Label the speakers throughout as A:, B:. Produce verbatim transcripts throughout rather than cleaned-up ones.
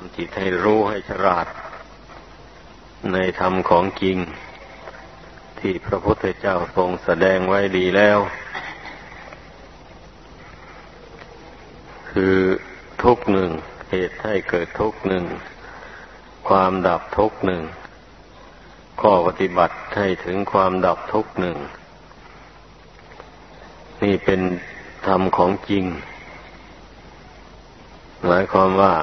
A: ำจิตให้รู้ให้ฉลาดในธรรมของจริงที่พระพุทธเจ้าทรงแสดงไว้ดีแล้วคือทุกข์หนึ่งเหตุให้เกิดทุกข์หนึ่งความดับทุกข์หนึ่งข้อปฏิบัติให้ถึงความดับทุกข์หนึ่งนี่เป็นธรรมของจริงหมายความว่า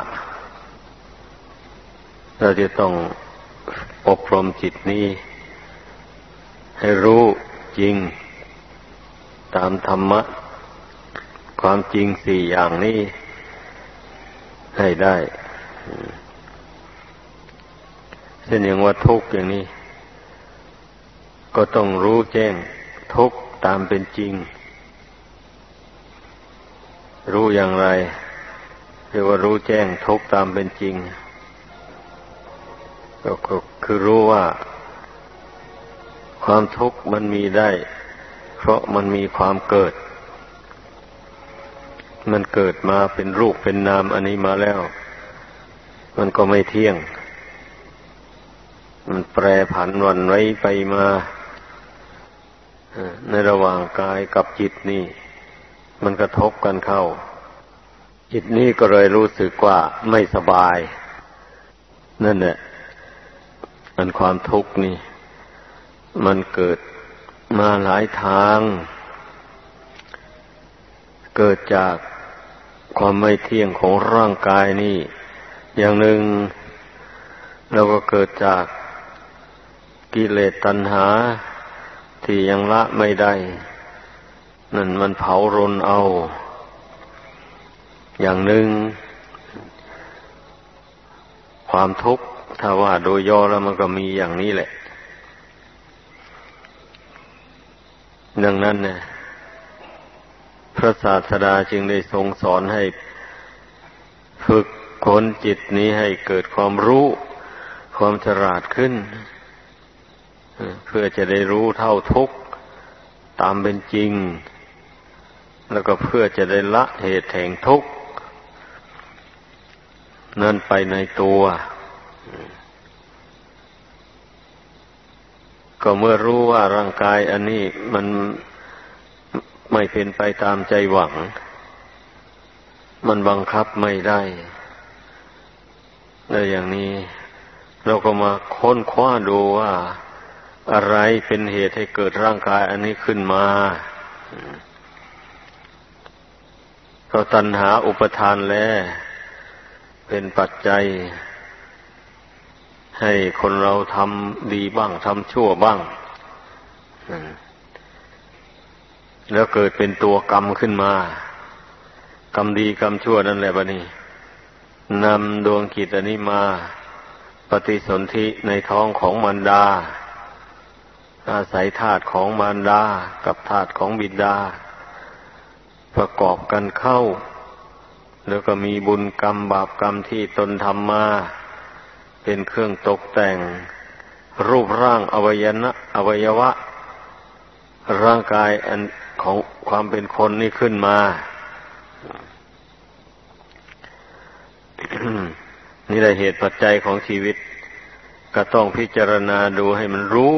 A: เราจะต้องอบรมจิตนี้ให้รู้จริงตามธรรมะความจริงสี่อย่างนี้ให้ได้เช่นอย่างว่าทุกข์อย่างนี้ก็ต้องรู้แจ้งทุกข์ตามเป็นจริงรู้อย่างไรเรียกว่ารู้แจ้งทุกข์ตามเป็นจริงก็คือรู้ว่าความทุกข์มันมีได้เพราะมันมีความเกิดมันเกิดมาเป็นรูปเป็นนามอันนี้มาแล้วมันก็ไม่เที่ยงมันแปรผันหวั่นไหวไปมาในระหว่างกายกับจิตนี่มันกระทบกันเข้าจิตนี้ก็เลยรู้สึกว่าไม่สบายนั่นแหละอันความทุกข์นี่มันเกิดมาหลายทางเกิดจากความไม่เที่ยงของร่างกายนี่อย่างหนึ่งแล้วก็เกิดจากกิเลสตัณหาที่ยังละไม่ได้นั่นมันเผารนเอาอย่างหนึ่งความทุกข์ถ้าว่าโดยย่อแล้วมันก็มีอย่างนี้แหละดังนั้นเนี่ยพระศาสดาจึงได้ทรงสอนให้ฝึกฝนจิตนี้ให้เกิดความรู้ความฉลาดขึ้นเพื่อจะได้รู้เท่าทุกข์ตามเป็นจริงแล้วก็เพื่อจะได้ละเหตุแห่งทุกข์นั่นไปในตัวก็เมื่อรู้ว่าร่างกายอันนี้มันไม่เป็นไปตามใจหวังมันบังคับไม่ได้แล้วอย่างนี้เราก็มาค้นคว้าดูว่าอะไรเป็นเหตุให้เกิดร่างกายอันนี้ขึ้นมาเพราะตัณหาอุปทานแลเป็นปัจจัยให้คนเราทำดีบ้างทำชั่วบ้างแล้วเกิดเป็นตัวกรรมขึ้นมากรรมดีกรรมชั่วนั่นแหละบัดนี้นำดวงจิตอันนี้มาปฏิสนธิในท้องของมารดาอาศัยธาตุของมารดากับธาตุของบิดาประกอบกันเข้าแล้วก็มีบุญกรรมบาปกรรมที่ตนทำมาเป็นเครื่องตกแต่งรูปร่างอวัยนะอวัยวะร่างกายอันของความเป็นคนนี่ขึ้นมา นี่แหละเหตุปัจจัยของชีวิตก็ต้องพิจารณาดูให้มันรู้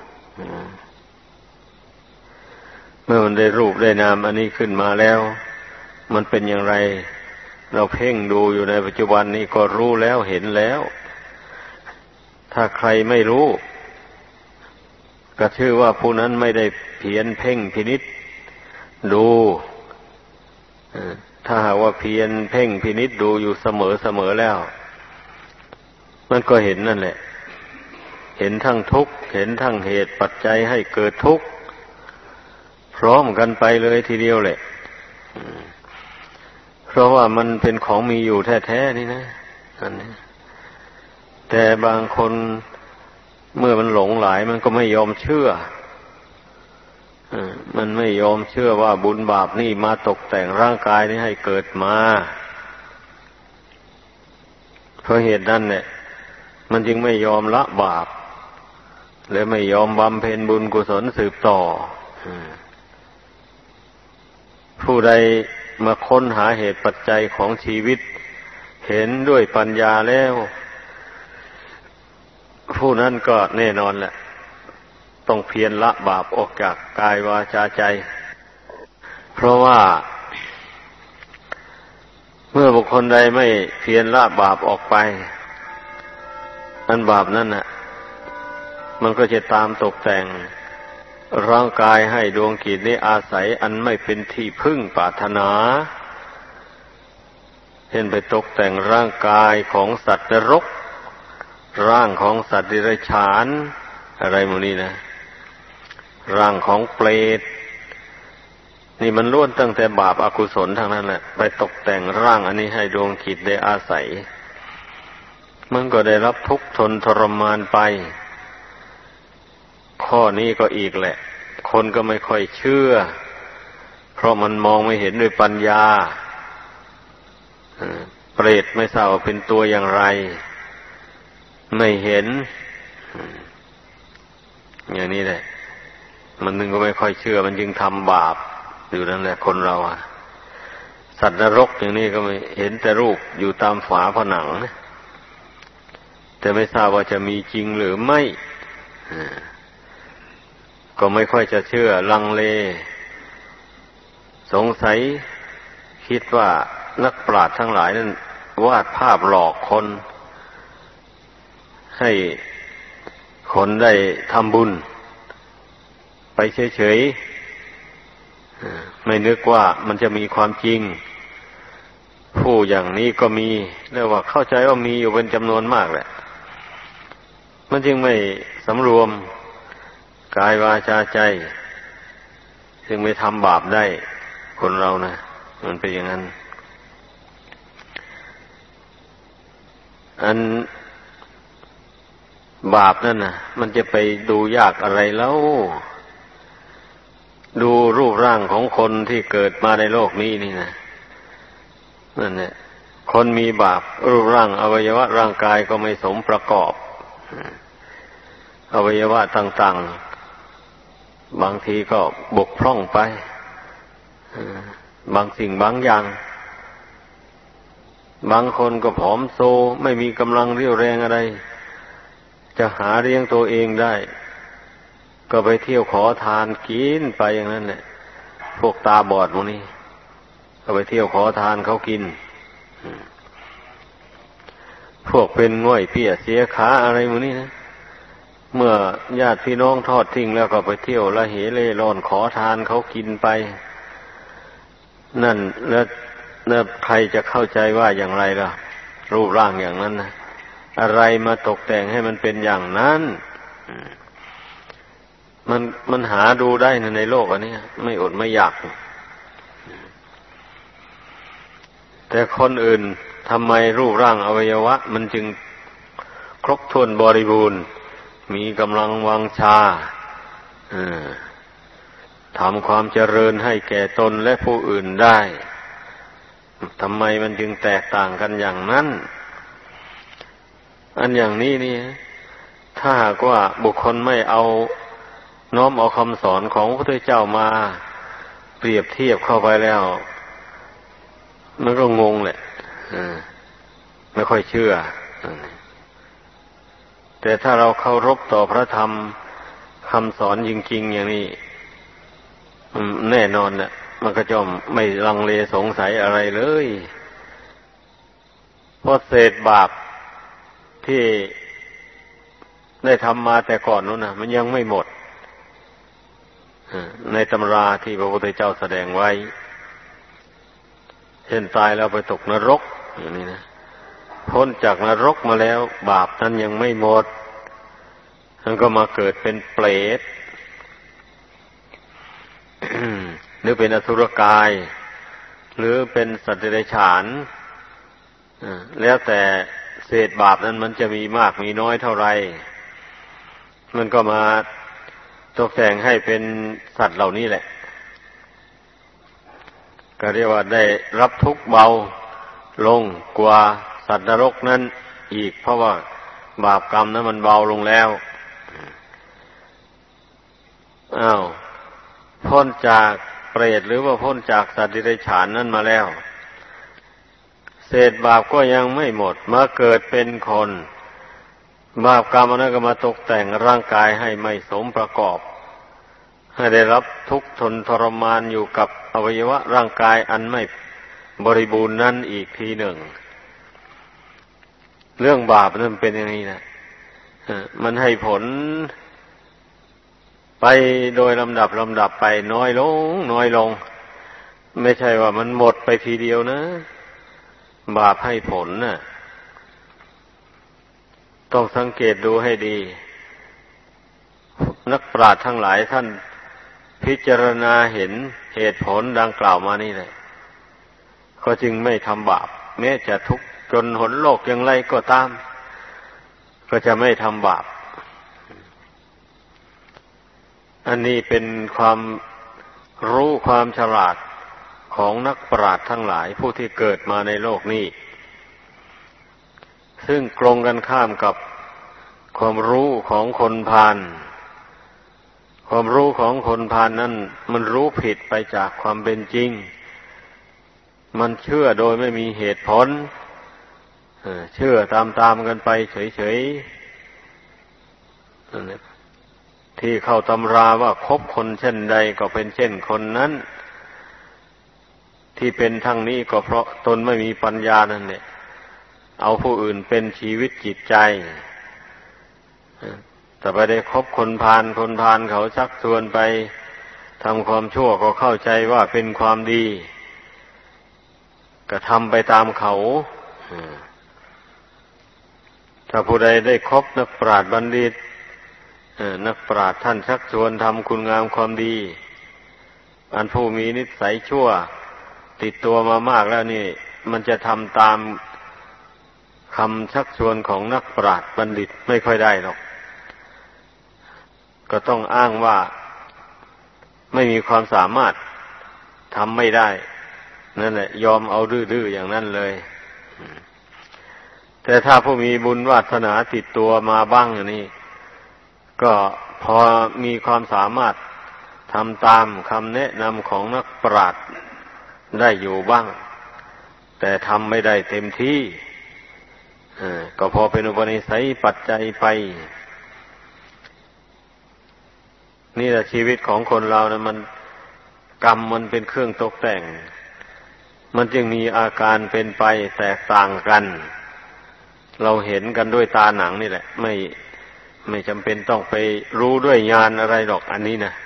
A: เมื่อมันได้รูปได้นามอันนี้ขึ้นมาแล้วมันเป็นอย่างไรเราเพ่งดูอยู่ในปัจจุบันนี้ก็รู้แล้วเห็นแล้วถ้าใครไม่รู้ก็ชื่อว่าผู้นั้นไม่ได้เพียรเพ่งพินิจดูถ้าหากว่าเพียรเพ่งพินิจดูอยู่เสมอเสมอแล้วมันก็เห็นนั่นแหละเห็นทั้งทุกข์เห็นทั้งเหตุปัจจัยให้เกิดทุกข์พร้อมกันไปเลยทีเดียวแหละเพราะว่ามันเป็นของมีอยู่แท้ๆนี่นะอันนี้แต่บางคนเมื่อมันหลงหลายมันก็ไม่ยอมเชื่อมันไม่ยอมเชื่อว่าบุญบาปนี่มาตกแต่งร่างกายนี้ให้เกิดมาเพราะเหตุนั้นเนี่ยมันจึงไม่ยอมละบาปและไม่ยอมบำเพ็ญบุญกุศลสืบต่อผู้ใดมาค้นหาเหตุปัจจัยของชีวิตเห็นด้วยปัญญาแล้วผู้นั้นก็แน่นอนแหละต้องเพียรละบาปออกจากกายวาจาใจเพราะว่าเมื่อบุคคลใดไม่เพียรละบาปออกไปอันบาปนั้นน่ะมันก็จะตามตกแต่งร่างกายให้ดวงกิจนี้อาศัยอันไม่เป็นที่พึ่งปรารถนาเช่นไปตกแต่งร่างกายของสัตว์นรกร่างของสัตว์ดิเรกชันอะไรหมดนี้นะร่างของเปรตนี่มันล้วนตั้งแต่บาปอกุศลทางนั้นแหละไปตกแต่งร่างอันนี้ให้ดวงจิตได้อาศัยมันก็ได้รับทุกข์ทนทรมานไปข้อนี้ก็อีกแหละคนก็ไม่ค่อยเชื่อเพราะมันมองไม่เห็นด้วยปัญญาเปรตไม่ทราบว่าเป็นตัวอย่างไรไม่เห็นอย่างนี้แหละมันนึงก็ไม่ค่อยเชื่อมันจึงทำบาปอยู่นั่นแหละคนเราอะสัตว์นรกอย่างนี้ก็ไม่เห็นแต่รูปอยู่ตามฝาผนังแต่ไม่ทราบว่าจะมีจริงหรือไม่ก็ไม่ค่อยจะเชื่อลังเลสงสัยคิดว่านักปราชญ์ทั้งหลายนั้นวาดภาพหลอกคนให้คนได้ทำบุญไปเฉยๆไม่นึกว่ามันจะมีความจริงผู้อย่างนี้ก็มีเรียกว่าเข้าใจว่ามีอยู่เป็นจำนวนมากแหละมันจึงไม่สำรวมกายวาจาใจจึงไม่ทำบาปได้คนเรานะมันเป็นอย่างนั้นอันบาปนั่นน่ะมันจะไปดูยากอะไรแล้วดูรูปร่างของคนที่เกิดมาในโลกนี้นี่นะนั่นแหละคนมีบาปรูปร่างอวัยวะร่างกายก็ไม่สมประกอบอวัยวะต่างๆบางทีก็บกพร่องไปบางสิ่งบางอย่างบางคนก็ผอมโซไม่มีกำลังเรี่ยวแรงอะไรจะหาเลี้ยงตัวเองได้ก็ไปเที่ยวขอทานกินไปอย่างนั้นแหละพวกตาบอดพวกนี้ก็ไปเที่ยวขอทานเขากินพวกเป็นง่อยเปี้ยเสียขาอะไรพวกนี้นะเมื่อญาติพี่น้องทอดทิ้งแล้วก็ไปเที่ยวละเหเล่ร่อนขอทานเขากินไปนั่นแล้วแล้วใครจะเข้าใจว่าอย่างไรล่ะรูปร่างอย่างนั้นนะอะไรมาตกแต่งให้มันเป็นอย่างนั้นมันมันหาดูได้นะในโลกอันนี้ไม่อดไม่อยากแต่คนอื่นทำไมรูปร่างอวัยวะมันจึงครบถ้วนบริบูรณ์มีกำลังวังชาทำความเจริญให้แก่ตนและผู้อื่นได้ทำไมมันจึงแตกต่างกันอย่างนั้นอันอย่างนี้นี่ถ้าหากว่าบุคคลไม่เอาน้อมเอาคำสอนของพระพุทธเจ้ามาเปรียบเทียบเข้าไปแล้วมันก็งงแหละไม่ค่อยเชื่อแต่ถ้าเราเคารพต่อพระธรรมคำสอนจริงๆอย่างนี้แน่นอนน่ะมันก็จะไม่ลังเลสงสัยอะไรเลยเพราะเศษบาปที่ได้ทำมาแต่ก่อนนู้นนะมันยังไม่หมดในตำราที่พระพุทธเจ้าแสดงไว้เช่นตายแล้วไปตกนรกอย่างนี้นะพ้นจากนรกมาแล้วบาปนั้นยังไม่หมดมันก็มาเกิดเป็นเปรต หรือเป็นอสุรกายหรือเป็นสัตว์เดรัจฉานแล้วแต่เศษบาปนั้นมันจะมีมากมีน้อยเท่าไรมันก็มาตกแต่งให้เป็นสัตว์เหล่านี้แหละก็เรียกว่าได้รับทุกข์เบาลงกว่าสัตว์นรกนั้นอีกเพราะว่าบาปกรรมนั้นมันเบาลงแล้วอ้าวพ้นจากเปรตหรือว่าพ้นจากสัตว์เดรัจฉานนั้นมาแล้วเศษบาปก็ยังไม่หมดมาเกิดเป็นคนบาปกรรมนั้นก็มาตกแต่งร่างกายให้ไม่สมประกอบให้ได้รับทุกข์ทนทรมานอยู่กับอวัยวะร่างกายอันไม่บริบูรณ์นั่นอีกทีหนึ่งเรื่องบาปนั้นเป็นอย่างนี้นะมันให้ผลไปโดยลำดับลำดับไปน้อยลงน้อยลงไม่ใช่ว่ามันหมดไปทีเดียวนะบาปให้ผลน่ะต้องสังเกตดูให้ดีนักปราชญ์ทั้งหลายท่านพิจารณาเห็นเหตุผลดังกล่าวมานี่แหละก็จึงไม่ทำบาปแม้จะทุกข์จนหนโลกอย่างไรก็ตามก็จะไม่ทำบาปอันนี้เป็นความรู้ความฉลาดของนักปราชญ์ทั้งหลายผู้ที่เกิดมาในโลกนี้ซึ่งตรงกันข้ามกับความรู้ของคนพาลความรู้ของคนพาลนั้นมันรู้ผิดไปจากความเป็นจริงมันเชื่อโดยไม่มีเหตุผลเชื่อตามๆกันไปเฉยๆที่เข้าตำราว่าคบคนเช่นใดก็เป็นเช่นคนนั้นที่เป็นทั้งนี้ก็เพราะตนไม่มีปัญญานั่นแหละเอาผู้อื่นเป็นชีวิตจิตใจแต่ไปได้คบคนพาลคนพาลเขาชักชวนไปทำความชั่วก็เข้าใจว่าเป็นความดีก็ทำไปตามเขาถ้าผู้ใดได้คบนักปราชญ์บัณฑิตนักปราชญ์ท่านชักชวนทำคุณงามความดีอันผู้มีนิสัยชั่วติดตัวมามากแล้วนี่มันจะทำตามคำชักชวนของนักปราชญ์บัณฑิตไม่ค่อยได้หรอกก็ต้องอ้างว่าไม่มีความสามารถทำไม่ได้นั่นแหละยอมเอาดื้อๆอย่างนั้นเลยแต่ถ้าผู้มีบุญวาสนาติดตัวมาบ้างอย่างนี้ก็พอมีความสามารถทำตามคำแนะนำของนักปราชญ์ได้อยู่บ้างแต่ทำไม่ได้เต็มที่ก็พอเป็นอุปนิสัยปัจจัยไปนี่แหละชีวิตของคนเรานะมันกรรมมันเป็นเครื่องตกแต่งมันจึงมีอาการเป็นไปแตกต่างกันเราเห็นกันด้วยตาหนังนี่แหละไม่ไม่จำเป็นต้องไปรู้ด้วยญาณอะไรหรอกอันนี้นะ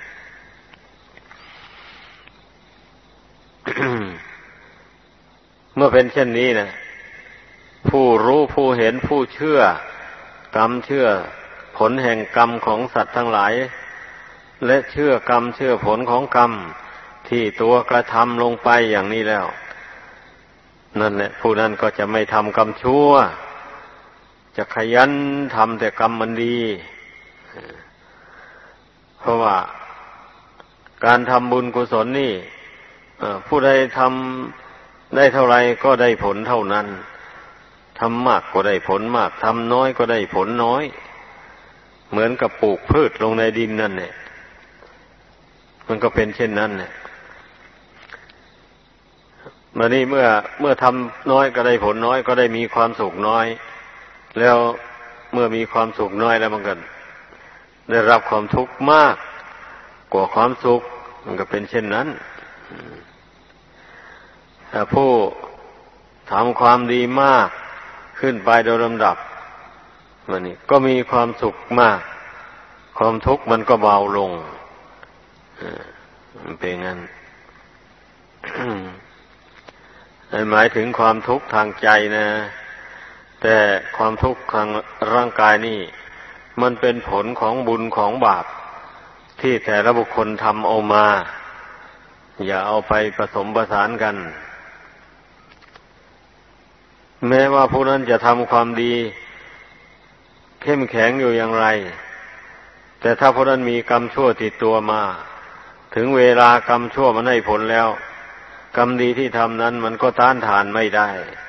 A: เมื่อเป็นเช่นนี้นะผู้รู้ผู้เห็นผู้เชื่อกรรมเชื่อผลแห่งกรรมของสัตว์ทั้งหลายและเชื่อกรรมเชื่อผลของกรรมที่ตัวกระทำลงไปอย่างนี้แล้วนั่นแหละผู้นั้นก็จะไม่ทำกรรมชั่วจะขยันทำแต่กรรมมันดีเพราะว่าการทำบุญกุศลนี่ผู้ใดทำได้เท่าไรก็ได้ผลเท่านั้นทำมากก็ได้ผลมากทำน้อยก็ได้ผลน้อยเหมือนกับปลูกพืชลงในดินนั่นเนี่ยมันก็เป็นเช่นนั้นเนี่ยมานี่เมื่อเมื่อทำน้อยก็ได้ผลน้อยก็ได้มีความสุขน้อยแล้วเมื่อมีความสุขน้อยแล้วมันก็ได้รับความทุกข์มากกว่าความสุขมันก็เป็นเช่นนั้นถ้าผู้ทำความดีมากขึ้นไปโดยลำดับมันนี่ก็มีความสุขมากความทุกข์มันก็เบาลงมันเป็นงั้น หมายถึงความทุกข์ทางใจนะแต่ความทุกข์ทางร่างกายนี่มันเป็นผลของบุญของบาปที่แต่ละบุคคลทำเอามาอย่าเอาไปผสมประสานกันแม้ว่าผู้นั้นจะทำความดีเข้มแข็งอยู่อย่างไรแต่ถ้าผู้นั้นมีกรรมชั่วติดตัวมาถึงเวลากรรมชั่วมันให้ผลแล้วกรรมดีที่ทำนั้นมันก็ต้านทานไม่ได้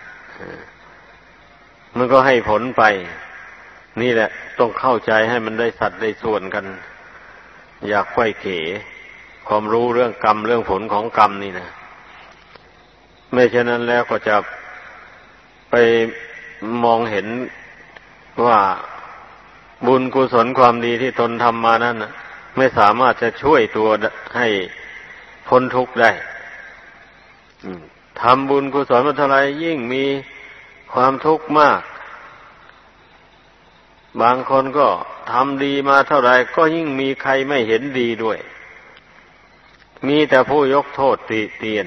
A: มันก็ให้ผลไปนี่แหละต้องเข้าใจให้มันได้สัดได้ส่วนกันอย่าไขว้เขวความรู้เรื่องกรรมเรื่องผลของกรรมนี่นะไม่เช่นนั้นแล้วก็จะไปมองเห็นว่าบุญกุศลความดีที่ตนทำมานั้นไม่สามารถจะช่วยตัวให้พ้นทุกข์ได้ทำบุญกุศลมาเท่าไรยิ่งมีความทุกข์มากบางคนก็ทำดีมาเท่าไรก็ยิ่งมีใครไม่เห็นดีด้วยมีแต่ผู้ยกโทษติเตียน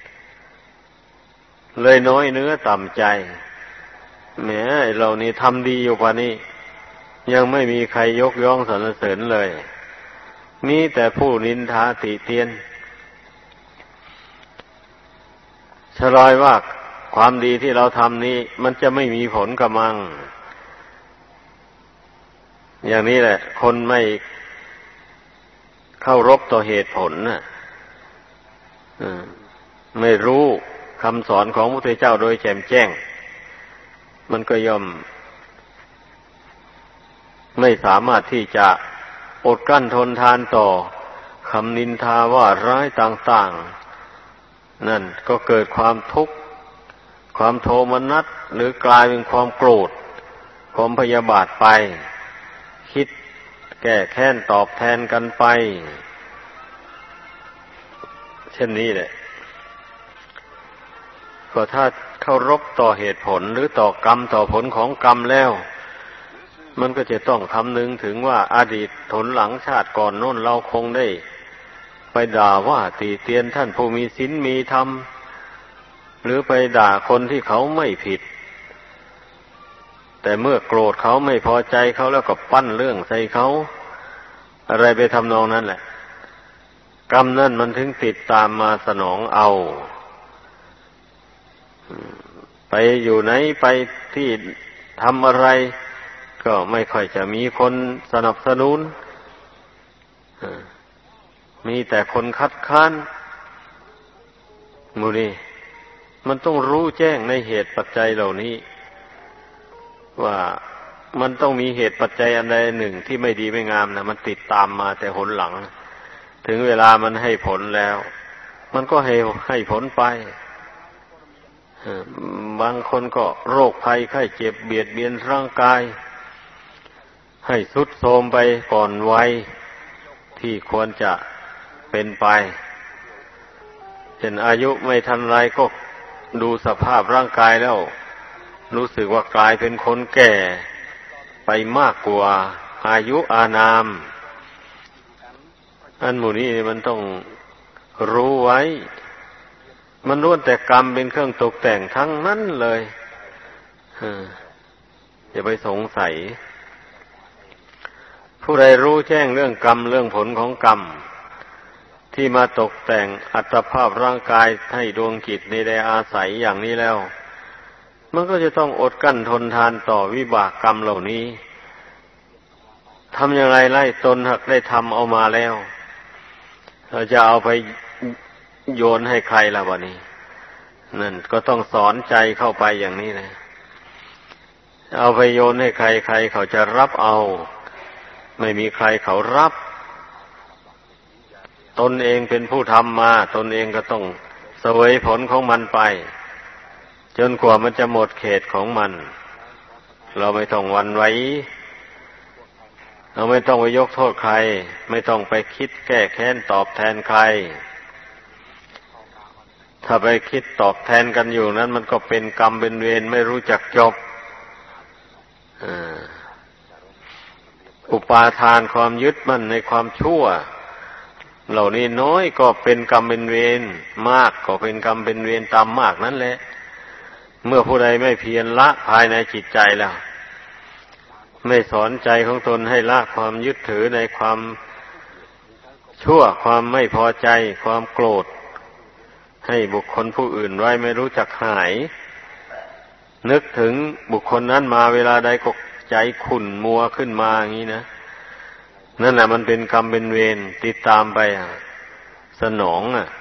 A: เลยน้อยเนื้อต่ำใจแหมเรานี่ทำดีอยู่ป่านนี้ยังไม่มีใครยกย่องสรรเสริญเลยมีแต่ผู้นินทาติเตียนฉลอยว่าความดีที่เราทำนี้มันจะไม่มีผลกระมังอย่างนี้แหละคนไม่เข้ารบต่อเหตุผลน่ะไม่รู้คำสอนของพระพุทธเจ้าโดยแจ่มแจ้งมันก็ย่อมไม่สามารถที่จะอดกลั้นทนทานต่อคำนินทาว่าร้ายต่างๆนั่นก็เกิดความทุกข์ความโทมนัสหรือกลายเป็นความโกรธความพยาบาทไปคิดแก้แค้นตอบแทนกันไปเช่นนี้แหละก็ถ้าเคารพต่อเหตุผลหรือต่อกรรมต่อผลของกรรมแล้วมันก็จะต้องคำนึงถึงว่าอดีตผลหลังชาติก่อนโน้นเราคงได้ไปด่าว่าตีเตียนท่านผู้มีศีลมีธรรมหรือไปด่าคนที่เขาไม่ผิดแต่เมื่อโกรธเขาไม่พอใจเขาแล้วก็ปั้นเรื่องใส่เขาอะไรไปทำนองนั้นแหละกรรมนั่นมันถึงติดตามมาสนองเอาไปอยู่ไหนไปที่ทำอะไรก็ไม่ค่อยจะมีคนสนับสนุนมีแต่คนคัดค้านมูนี่มันต้องรู้แจ้งในเหตุปัจจัยเหล่านี้ว่ามันต้องมีเหตุปัจจัยอันใดหนึ่งที่ไม่ดีไม่งามนะมันติดตามมาแต่หนหลังถึงเวลามันให้ผลแล้วมันก็ให้ให้ผลไปบางคนก็โรคภัยไข้เจ็บเบียดเบียนร่างกายให้ทรุดโทรมไปก่อนวัยที่ควรจะเป็นไปเช่นอายุไม่ทันไรก็ดูสภาพร่างกายแล้วรู้สึกว่ากลายเป็นคนแก่ไปมากกว่าอายุอานามอันหมู่นี้มันต้องรู้ไว้มันล้วนแต่กรรมเป็นเครื่องตกแต่งทั้งนั้นเลยอย่าไปสงสัยผู้ใดรู้แจ้งเรื่องกรรมเรื่องผลของกรรมที่มาตกแต่งอัตภาพร่างกายให้ดวงจิตนี้ได้อาศัยอย่างนี้แล้วมันก็จะต้องอดกั้นทนทานต่อวิบากกรรมเหล่านี้ทำอย่างไรไล่ตนหักได้ทำเอามาแล้วเราจะเอาไปโยนให้ใครล่ะวะนี่นั่นก็ต้องสอนใจเข้าไปอย่างนี้นะเอาไปโยนให้ใครใครเขาจะรับเอาไม่มีใครเขารับตนเองเป็นผู้ทำมาตนเองก็ต้องเสวยผลของมันไปจนกว่ามันจะหมดเขตของมันเราไม่ต้องหวั่นไหวเราไม่ต้องไปยกโทษใครไม่ต้องไปคิดแก้แค้นตอบแทนใครถ้าไปคิดตอบแทนกันอยู่นั้นมันก็เป็นกรรมเป็นเวรไม่รู้จักจบอุปาทานความยึดมั่นในความชั่วเหล่านี้น้อยก็เป็นกรรมเป็นเวรมากก็เป็นกรรมเป็นเวรตามมากนั่นแหละเมื่อผู้ใดไม่เพียรละภายในจิตใจแล้วไม่สอนใจของตนให้ละความยึดถือในความชั่วความไม่พอใจความโกรธให้บุคคลผู้อื่นไว้ไม่รู้จักหายนึกถึงบุคคลนั้นมาเวลาใดก็ใจขุ่นมัวขึ้นมาอย่างนี้นะนั่นแหละมันเป็นกรรมเป็นเวรติดตามไปสนองอ่ะ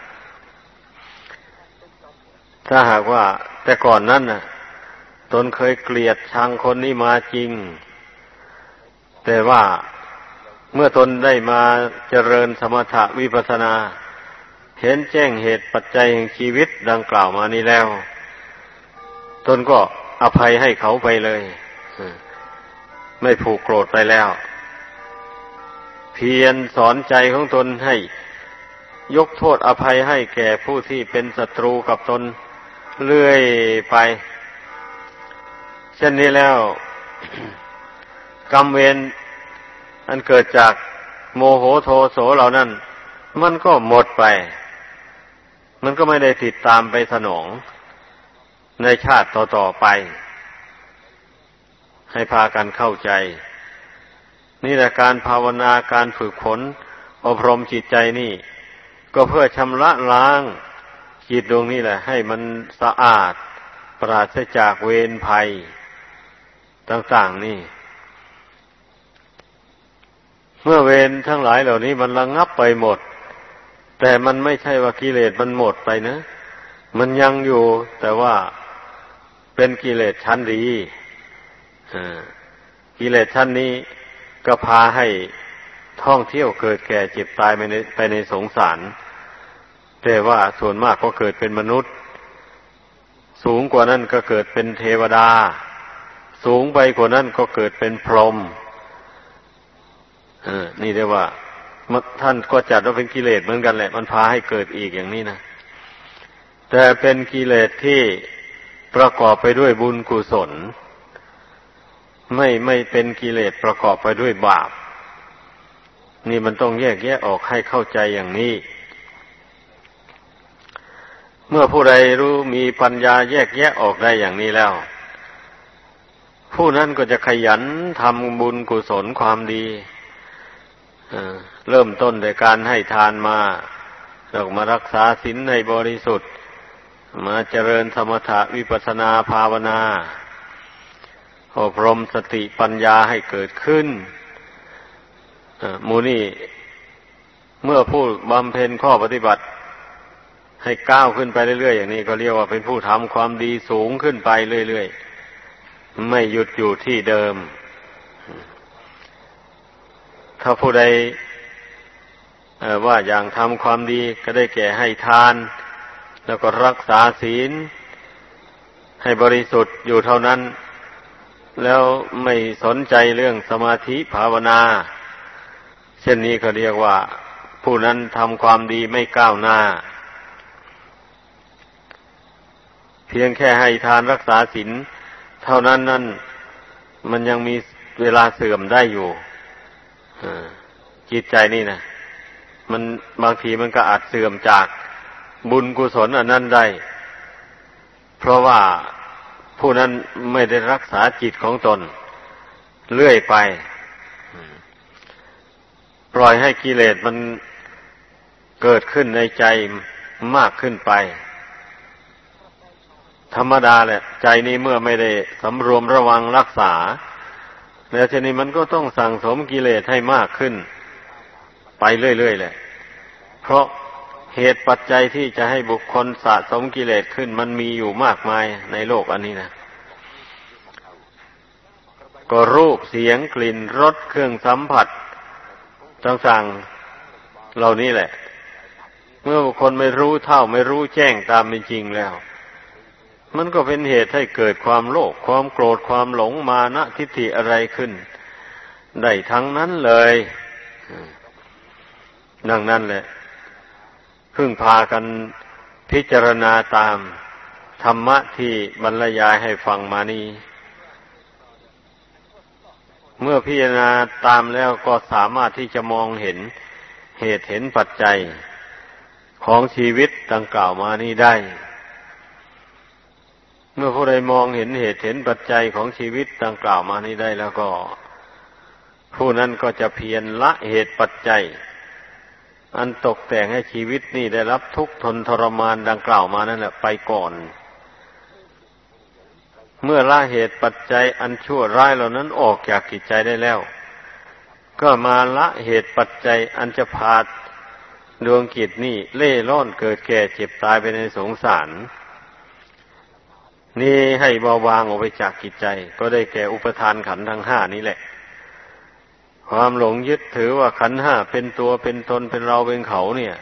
A: ถ้าหากว่าแต่ก่อนนั้นน่ะตนเคยเกลียดชังคนนี้มาจริงแต่ว่าเมื่อตนได้มาเจริญสมถะวิปัสสนาเห็นแจ้งเหตุปัจจัยแห่งชีวิตดังกล่าวมานี้แล้วตนก็ออภัยให้เขาไปเลยไม่ผูกโกรธไปแล้วเพียรสอนใจของตนให้ยกโทษอภัยให้แก่ผู้ที่เป็นศัตรูกับตนเรื่อยไปเช่นนี้แล้ว กรรมเวรอันเกิดจากโมโหโทโสเหล่านั้นมันก็หมดไปมันก็ไม่ได้ติดตามไปสนองในชาติต่อๆไปให้พากันเข้าใจนี่แหละการภาวนาการฝึกฝนอบรมจิตใจนี่ก็เพื่อชำระล้างจิตดวงนี้แหละให้มันสะอาดปราศจากเวรภัยต่างๆนี่เมื่อเวรทั้งหลายเหล่านี้มันระงับไปหมดแต่มันไม่ใช่ว่ากิเลสมันหมดไปนะมันยังอยู่แต่ว่าเป็นกิเลสชั้นดีกิเลสชั้นนี้ก็พาให้ท่องเที่ยวเกิดแก่เจ็บตายไปในไปในสงสารแต่ว่าส่วนมากก็เกิดเป็นมนุษย์สูงกว่านั้นก็เกิดเป็นเทวดาสูงไปกว่านั้นก็เกิดเป็นพรหมเออนี่เรียกว่าท่านก็จัดว่าเป็นกิเลสเหมือนกันแหละมันพาให้เกิดอีกอย่างนี้นะแต่เป็นกิเลสที่ประกอบไปด้วยบุญกุศลไม่ไม่เป็นกิเลสประกอบไปด้วยบาปนี่มันต้องแยกแยะออกให้เข้าใจอย่างนี้เมื่อผู้ใดรู้มีปัญญาแยกแยะออกได้อย่างนี้แล้วผู้นั้นก็จะขยันทำบุญกุศลความดีเริ่มต้นโดยการให้ทานมาแล้วมารักษาศีลให้บริสุทธิ์มาเจริญสมถะวิปัสสนาภาวนาอบรมสติปัญญาให้เกิดขึ้นหมู่นี้เมื่อผู้บำเพ็ญข้อปฏิบัติให้ก้าวขึ้นไปเรื่อยๆอย่างนี้ก็เรียกว่าเป็นผู้ทำความดีสูงขึ้นไปเรื่อยๆไม่หยุดอยู่ที่เดิมถ้าผู้ใดว่าอย่างทำความดีก็ได้แก่ให้ทานแล้วก็รักษาศีลให้บริสุทธิ์อยู่เท่านั้นแล้วไม่สนใจเรื่องสมาธิภาวนาเช่นนี้เขาเรียกว่าผู้นั้นทำความดีไม่ก้าวหน้าเพียงแค่ให้ทานรักษาศีลเท่านั้นนั่นมันยังมีเวลาเสื่อมได้อยู่จิตใจนี่นะมันบางทีมันก็อาจเสื่อมจากบุญกุศลอันนั้นได้เพราะว่าผู้นั้นไม่ได้รักษาจิตของตนเรื่อยไปปล่อยให้กิเลสมันเกิดขึ้นในใจมากขึ้นไปธรรมดาแหละใจนี้เมื่อไม่ได้สำรวมระวังรักษาแล้วทีนี้มันก็ต้องสั่งสมกิเลสให้มากขึ้นไปเรื่อยๆแหละเพราะเหตุปัจจัยที่จะให้บุคคลสะสมกิเลสขึ้นมันมีอยู่มากมายในโลกอันนี้นะก็รูปเสียงกลิ่นรสเครื่องสัมผัสต่างๆเหล่านี้แหละเมื่อบุคคลไม่รู้เท่าไม่รู้แจ้งตามเป็นจริงแล้วมันก็เป็นเหตุให้เกิดความโลภความโกรธความหลงมานะทิฏฐิอะไรขึ้นได้ทั้งนั้นเลยดังนั้นแหละพึ่งพากันพิจารณาตามธรรมะที่บรรยายให้ฟังมานี้เมื่อพิจารณาตามแล้วก็สามารถที่จะมองเห็นเหตุเห็นปัจจัยของชีวิตดังกล่าวมานี้ได้เมื่อผู้ใดมองเห็นเหตุเห็นปัจจัยของชีวิตดังกล่าวมานี้ได้แล้วก็ผู้นั้นก็จะเพียรละเหตุปัจจัยอันตกแต่งให้ชีวิตนี่ได้รับทุกข์ทนทรมานดังกล่าวมานั่นแหละไปก่อนเมื่อละเหตุปัจจัยอันชั่วร้ายเหล่านั้นออกจากจิตใจได้แล้วก็มาละเหตุปัจจัยอันจะพาดวงจิตนี่เล่ร่อนเกิดแก่เจ็บตายไปในสงสารนี่ให้เบาบางออกไปจากจิตใจก็ได้แก่อุปทานขันธ์ทั้งห้านี้แหละความหลงยึดถือว่าขันธ์ห้าเป็นตัวเป็นตนเป็นเราเป็นเขาเนี่ย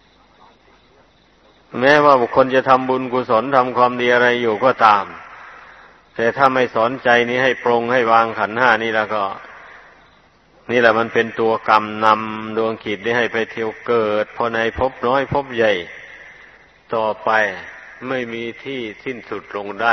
A: แม้ว่าบุคคลจะทำบุญกุศลทำความดีอะไรอยู่ก็ตามแต่ถ้าไม่สอนใจนี้ให้ปรงให้วางขันธ์ห้านี่แล้วก็นี่แหละมันเป็นตัวกรรมนำดวงจิตนี้ให้ไปเที่ยวเกิดพอในภพน้อยภพใหญ่ต่อไปไม่มีที่สิ้นสุดลงได้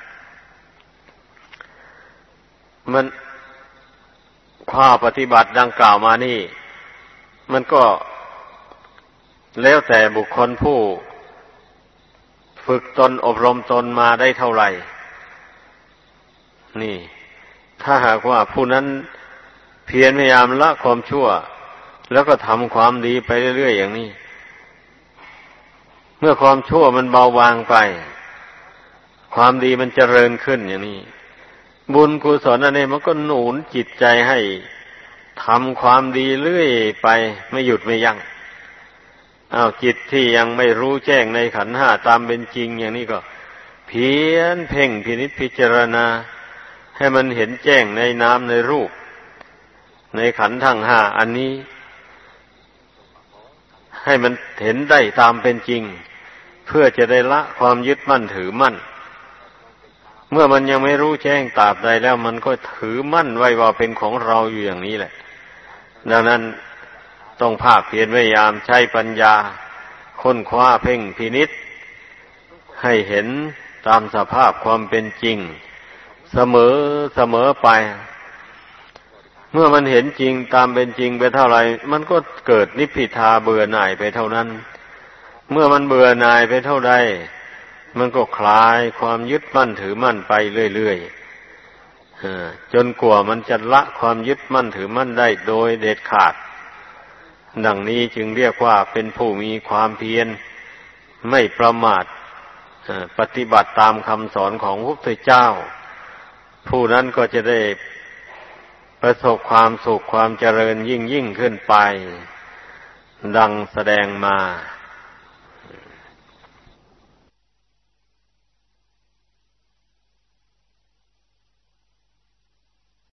A: มันข้อปฏิบัติดังกล่าวมานี่มันก็แล้วแต่บุคคลผู้ฝึกตนอบรมตนมาได้เท่าไหร่นี่ถ้าหากว่าผู้นั้นเพียรพยายามละความชั่วแล้วก็ทำความดีไปเรื่อยๆอย่างนี้เมื่อความชั่วมันเบาบางไปความดีมันเจริญขึ้นอย่างนี้บุญกุศลอันนี้มันก็หนุนจิตใจให้ทำความดีเรื่อยไปไม่หยุดไม่ยั้งอ้าวจิตที่ยังไม่รู้แจ้งในขันธ์ห้าตามเป็นจริงอย่างนี้ก็เพียรเพ่งพินิจพิจารณาให้มันเห็นแจ้งในนามในรูปในขันธ์ทั้งห้าอันนี้ให้มันเห็นได้ตามเป็นจริงเพื่อจะได้ละความยึดมั่นถือมั่นเมื่อมันยังไม่รู้แจ้งตราบใดแล้วมันก็ถือมั่นไว้ว่าเป็นของเราอยู่อย่างนี้แหละดังนั้นต้องภาคเพียรพยายามใช้ปัญญาค้นคว้าเพ่งพินิจให้เห็นตามสภาพความเป็นจริงเสมอเสมอไปเมื่อมันเห็นจริงตามเป็นจริงไปเท่าไหร่มันก็เกิดนิพพิทาเบื่อหน่ายไปเท่านั้นเมื่อมันเบื่อหน่ายไปเท่าใดมันก็คลายความยึดมั่นถือมั่นไปเรื่อยๆจนกว่ามันจะละความยึดมั่นถือมั่นได้โดยเด็ดขาดดังนี้จึงเรียกว่าเป็นผู้มีความเพียรไม่ประมาทปฏิบัติตามคำสอนของพระพุทธเจ้าผู้นั้นก็จะได้ประสบความสุขความเจริญยิ่งยิ่งขึ้นไปดังแสดงมา